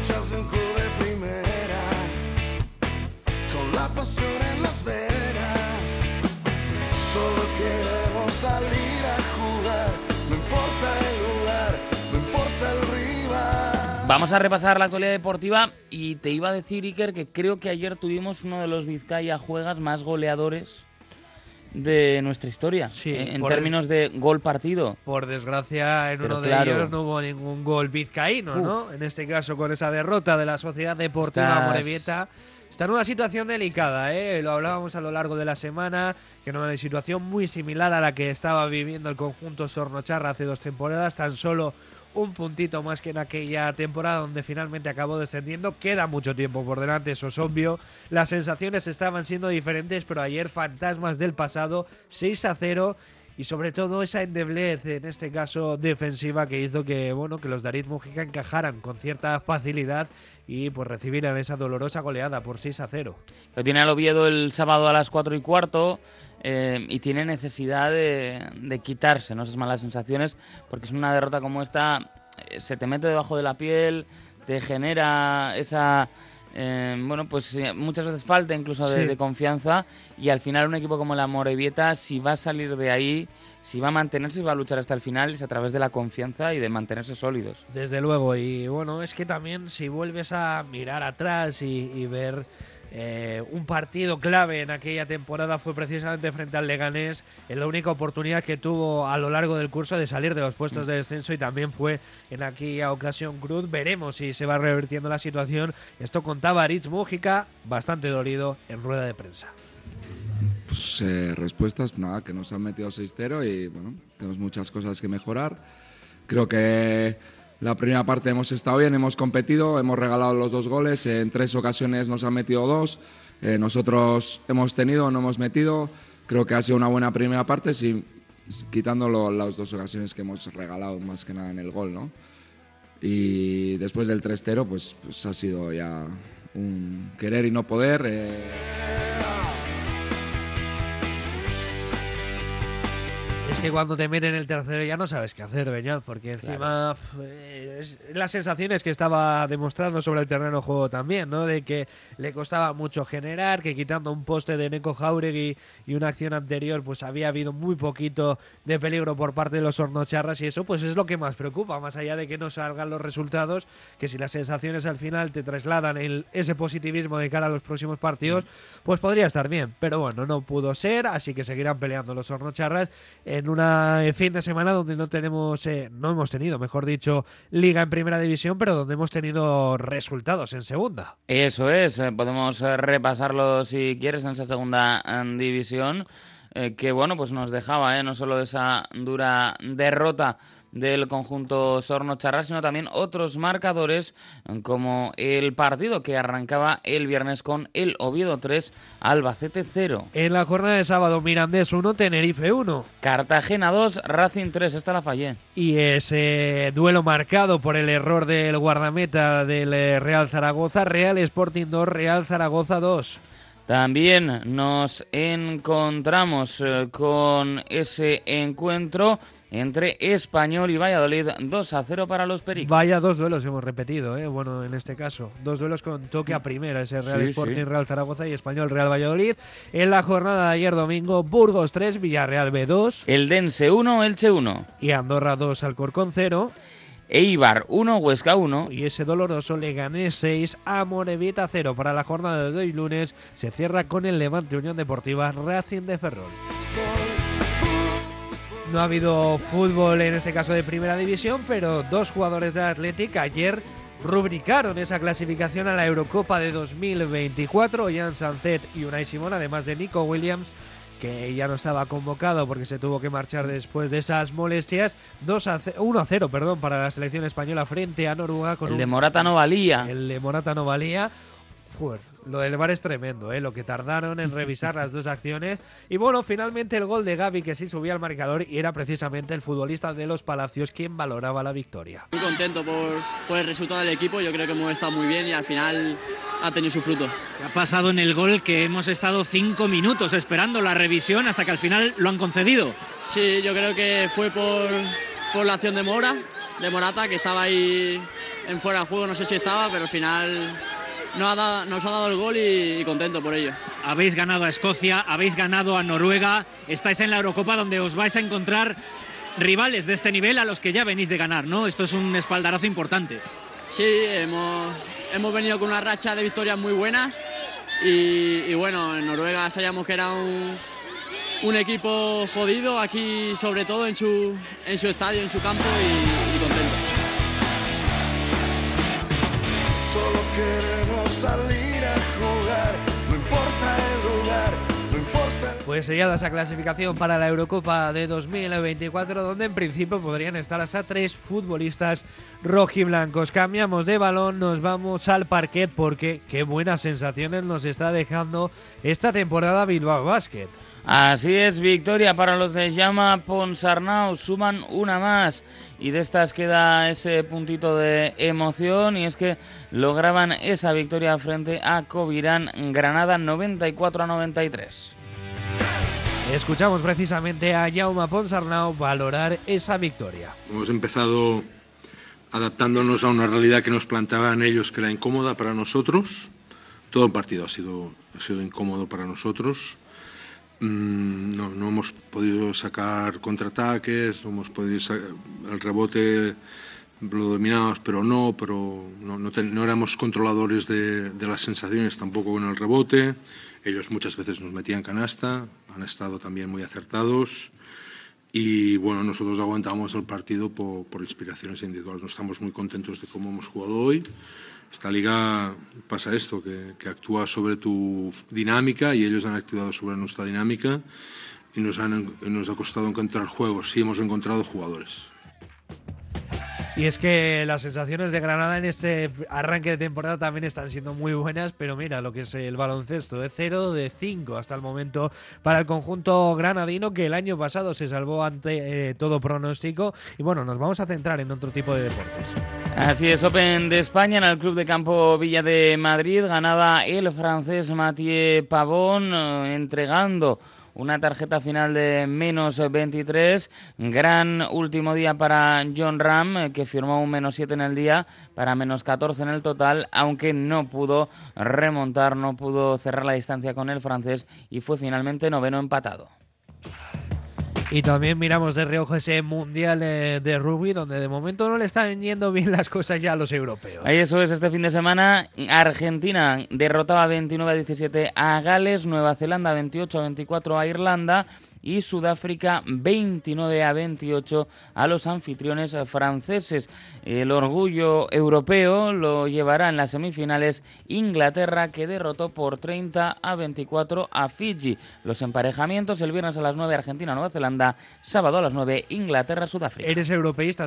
hinchas de un club de primera, con la pasión en las venas. Solo queremos salir a jugar, no importa el lugar, no importa el rival. Vamos a repasar la actualidad deportiva y te iba a decir, Iker, que creo que ayer tuvimos uno de los Vizcaya Juegas más goleadores de nuestra historia, sí, en términos de gol partido. Por desgracia, en uno de ellos no hubo ningún gol vizcaíno, ¿no? En este caso, con esa derrota de la Sociedad Deportiva Amorebieta. Está en una situación delicada, ¿eh? Lo hablábamos a lo largo de la semana, que no era una situación muy similar a la que estaba viviendo el conjunto Sornocharra hace 2 temporadas, tan solo un puntito más que en aquella temporada donde finalmente acabó descendiendo. Queda mucho tiempo por delante, eso es obvio. Las sensaciones estaban siendo diferentes, pero ayer fantasmas del pasado, 6-0. Y sobre todo esa endeblez, en este caso defensiva, que hizo que que los de Aritz Mújica encajaran con cierta facilidad y pues recibieran esa dolorosa goleada por 6-0. Lo tiene al Oviedo el sábado a las 4:15 y tiene necesidad de quitarse, ¿no?, esas malas sensaciones, porque es una derrota como esta, se te mete debajo de la piel, te genera esa... muchas veces falta incluso de confianza, y al final un equipo como la Amorebieta, si va a salir de ahí, si va a mantenerse y va a luchar hasta el final, es a través de la confianza y de mantenerse sólidos. Desde luego, y es que también si vuelves a mirar atrás y ver un partido clave en aquella temporada fue precisamente frente al Leganés, en la única oportunidad que tuvo a lo largo del curso de salir de los puestos de descenso, y también fue en aquella ocasión cruz. Veremos si se va revirtiendo la situación. Esto contaba Aritz Mújica, bastante dolido, en rueda de prensa. Pues respuestas, nada, que nos han metido 6-0 y tenemos muchas cosas que mejorar. Creo que la primera parte hemos estado bien, hemos competido, hemos regalado los 2 goles, en 3 ocasiones nos han metido 2, nosotros hemos tenido, no hemos metido. Creo que ha sido una buena primera parte, quitando las 2 ocasiones que hemos regalado más que nada en el gol, ¿no? Y después del 3-0 pues ha sido ya un querer y no poder. Es que cuando te meten el tercero ya no sabes qué hacer, Beñat, porque encima las sensaciones que estaba demostrando sobre el terreno de juego también, ¿no? De que le costaba mucho generar, que quitando un poste de Neko Jauregui y una acción anterior, pues había habido muy poquito de peligro por parte de los sornocharras, y eso pues es lo que más preocupa, más allá de que no salgan los resultados, que si las sensaciones al final te trasladan ese positivismo de cara a los próximos partidos, pues podría estar bien, pero bueno, no pudo ser, así que seguirán peleando los sornocharras en una fin de semana donde no hemos tenido, mejor dicho, liga en primera división, pero donde hemos tenido resultados en segunda. Eso es, podemos repasarlo si quieres en esa segunda división, que pues nos dejaba no solo esa dura derrota del conjunto sornocharra, sino también otros marcadores, como el partido que arrancaba el viernes con el Oviedo 3, Albacete 0. En la jornada de sábado, Mirandés 1, Tenerife 1. Cartagena 2, Racing 3, esta la fallé. Y ese duelo marcado por el error del guardameta del Real Zaragoza, Real Sporting 2, Real Zaragoza 2. También nos encontramos con ese encuentro entre Español y Valladolid, 2-0 para los Pericos. Vaya 2 duelos hemos repetido, en este caso. 2 duelos con toque a primera, ese Real Sporting, Real Zaragoza, y Español, Real Valladolid. En la jornada de ayer domingo, Burgos 3, Villarreal B2. Eldense 1, Elche 1. Y Andorra 2, Alcorcón 0. Eibar 1, Huesca 1. Y ese doloroso Leganés 6, Amorebieta 0. Para la jornada de hoy lunes se cierra con el Levante Unión Deportiva Racing de Ferrol. No ha habido fútbol en este caso de primera división, pero 2 jugadores de Athletic ayer rubricaron esa clasificación a la Eurocopa de 2024, Jan Sancet y Unai Simón, además de Nico Williams, que ya no estaba convocado porque se tuvo que marchar después de esas molestias. 1-0 para la selección española frente a Noruega. Con el de Morata no valía. El de Morata no valía. Joder, lo del VAR es tremendo, lo que tardaron en revisar las 2 acciones. Y finalmente el gol de Gavi, que sí subía al marcador, y era precisamente el futbolista de los Palacios quien valoraba la victoria. Muy contento por el resultado del equipo, yo creo que hemos estado muy bien y al final ha tenido su fruto. Ha pasado en el gol que hemos estado 5 minutos esperando la revisión hasta que al final lo han concedido. Sí, yo creo que fue por la acción de Morata, que estaba ahí en fuera de juego, no sé si estaba, pero al final nos ha dado el gol y contento por ello. Habéis ganado a Escocia, habéis ganado a Noruega, estáis en la Eurocopa donde os vais a encontrar rivales de este nivel a los que ya venís de ganar, ¿no? Esto es un espaldarazo importante. Sí, hemos venido con una racha de victorias muy buenas y bueno, en Noruega sabíamos que era un equipo jodido, aquí sobre todo en su estadio, en su campo y contento. Solo queremos salir a jugar, no importa el lugar, no importa el... Pues sellada esa clasificación para la Eurocopa de 2024, donde en principio podrían estar hasta 3 futbolistas rojiblancos. Cambiamos de balón, nos vamos al parquet porque qué buenas sensaciones nos está dejando esta temporada Bilbao Basket. Así es, victoria para los de Jaume Ponsarnau, suman una más y de estas queda ese puntito de emoción y es que lograban esa victoria frente a Covirán Granada 94-93. Escuchamos precisamente a Jaume Ponsarnau valorar esa victoria. Hemos empezado adaptándonos a una realidad que nos planteaban ellos que era incómoda para nosotros. Todo el partido ha sido incómodo para nosotros. No hemos podido sacar contraataques, no hemos podido el rebote lo dominábamos, pero no éramos controladores de las sensaciones tampoco con el rebote. Ellos muchas veces nos metían canasta, han estado también muy acertados y bueno, nosotros aguantamos el partido por inspiraciones individuales. No estamos muy contentos de cómo hemos jugado hoy. Esta liga pasa esto, que actúa sobre tu dinámica y ellos han actuado sobre nuestra dinámica y nos ha costado encontrar juegos. Sí hemos encontrado jugadores. Y es que las sensaciones de Granada en este arranque de temporada también están siendo muy buenas, pero mira lo que es el baloncesto, de 0-5 hasta el momento para el conjunto granadino, que el año pasado se salvó ante todo pronóstico. Y bueno, nos vamos a centrar en otro tipo de deportes. Así es, Open de España en el Club de Campo Villa de Madrid ganaba el francés Mathieu Pavón entregando una tarjeta final de -23, gran último día para Jon Rahm, que firmó un -7 en el día para -14 en el total, aunque no pudo remontar, no pudo cerrar la distancia con el francés y fue finalmente noveno empatado. Y también miramos de reojo ese mundial de rugby, donde de momento no le están yendo bien las cosas ya a los europeos. Ahí eso es, este fin de semana Argentina derrotaba 29-17 a Gales, Nueva Zelanda 28-24 a Irlanda y Sudáfrica 29-28 a los anfitriones franceses. El orgullo europeo lo llevará en las semifinales Inglaterra, que derrotó por 30-24 a Fiji. Los emparejamientos el viernes a las 9 Argentina-Nueva Zelanda, sábado a las 9 Inglaterra-Sudáfrica. ¿Eres europeísta